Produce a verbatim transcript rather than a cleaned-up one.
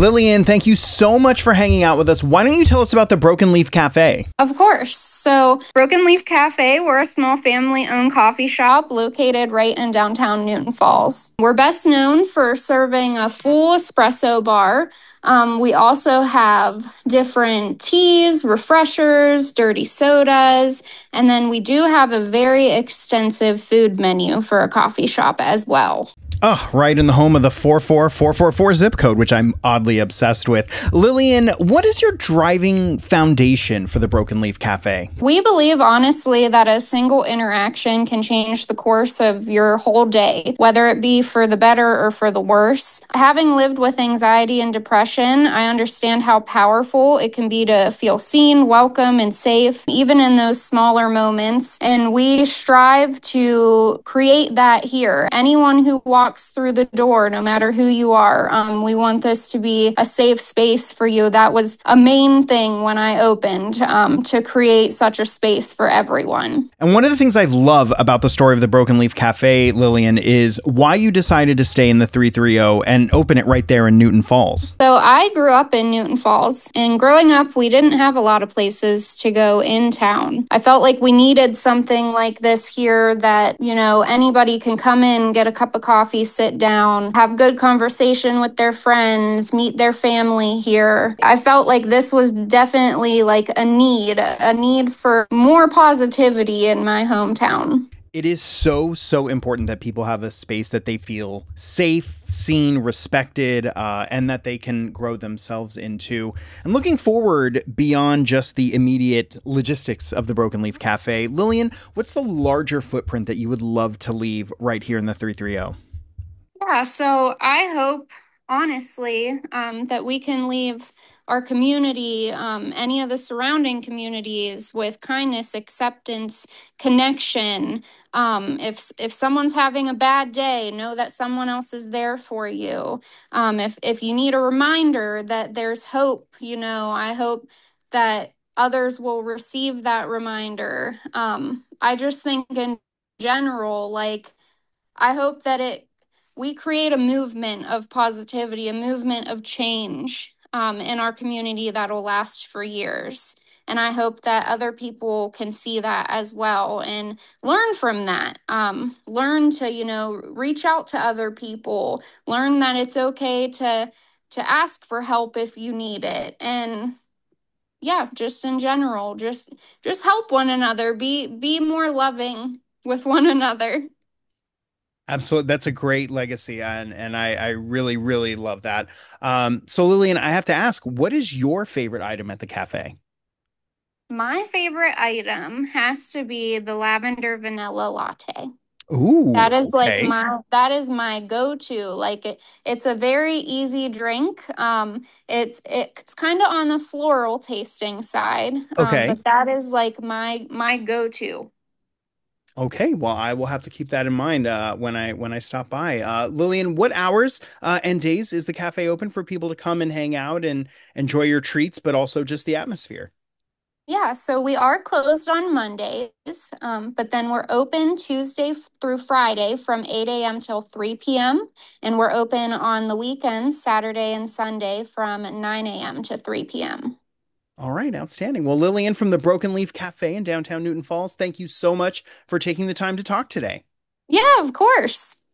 Lillian, thank you so much for hanging out with us. Why don't you tell us about the Broken Leaf Cafe? Of course. So, Broken Leaf Cafe, we're a small family owned coffee shop located right in downtown Newton Falls. We're best known for serving a full espresso bar. Um, we also have different teas, refreshers, dirty sodas, and then we do have a very extensive food menu for a coffee shop as well. Oh, right in the home of the four four four four four zip code, which I'm oddly obsessed with. Lillian, what is your driving foundation for the Broken Leaf Cafe? We believe, honestly, that a single interaction can change the course of your whole day, whether it be for the better or for the worse. Having lived with anxiety and depression, I understand how powerful it can be to feel seen, welcome, and safe, even in those smaller moments. And we strive to create that here. Anyone who walks through the door, no matter who you are. Um, we want this to be a safe space for you. That was a main thing when I opened, um, to create such a space for everyone. And one of the things I love about the story of the Broken Leaf Cafe, Lillian, is why you decided to stay in the three thirty and open it right there in Newton Falls. So I grew up in Newton Falls, and growing up, we didn't have a lot of places to go in town. I felt like we needed something like this here that, you know, anybody can come in, get a cup of coffee, sit down, have good conversation with their friends, meet their family here. I felt like this was definitely like a need, a need for more positivity in my hometown. It is so, so important that people have a space that they feel safe, seen, respected, uh, and that they can grow themselves into. And looking forward beyond just the immediate logistics of the Broken Leaf Cafe, Lillian, what's the larger footprint that you would love to leave right here in the three thirty? Yeah, so I hope, honestly, um, that we can leave our community, um, any of the surrounding communities, with kindness, acceptance, connection. Um, if if someone's having a bad day, know that someone else is there for you. Um, if if you need a reminder that there's hope, you know, I hope that others will receive that reminder. Um, I just think in general, like, I hope that it we create a movement of positivity, a movement of change, um, in our community that'll last for years. And I hope that other people can see that as well and learn from that. Um, learn to, you know, reach out to other people. Learn that it's okay to to ask for help if you need it. And yeah, just in general, just just help one another. Be be more loving with one another. Absolutely. That's a great legacy. And, and I, I really, really love that. Um, so, Lillian, I have to ask, what is your favorite item at the cafe? My favorite item has to be the lavender vanilla latte. Ooh, That is like okay. my that is my go-to. Like it, it's a very easy drink. Um, it's it's kind of on the floral tasting side, um, Okay. but that is like my my go-to. Okay. Well, I will have to keep that in mind uh, when I when I stop by. Uh, Lillian, what hours uh, and days is the cafe open for people to come and hang out and enjoy your treats, but also just the atmosphere? Yeah, so we are closed on Mondays, um, but then we're open Tuesday f- through Friday from eight a m till three p m. And we're open on the weekends, Saturday and Sunday from nine a m to three p m. All right, outstanding. Well, Lillian from the Broken Leaf Cafe in downtown Newton Falls, thank you so much for taking the time to talk today. Yeah, of course.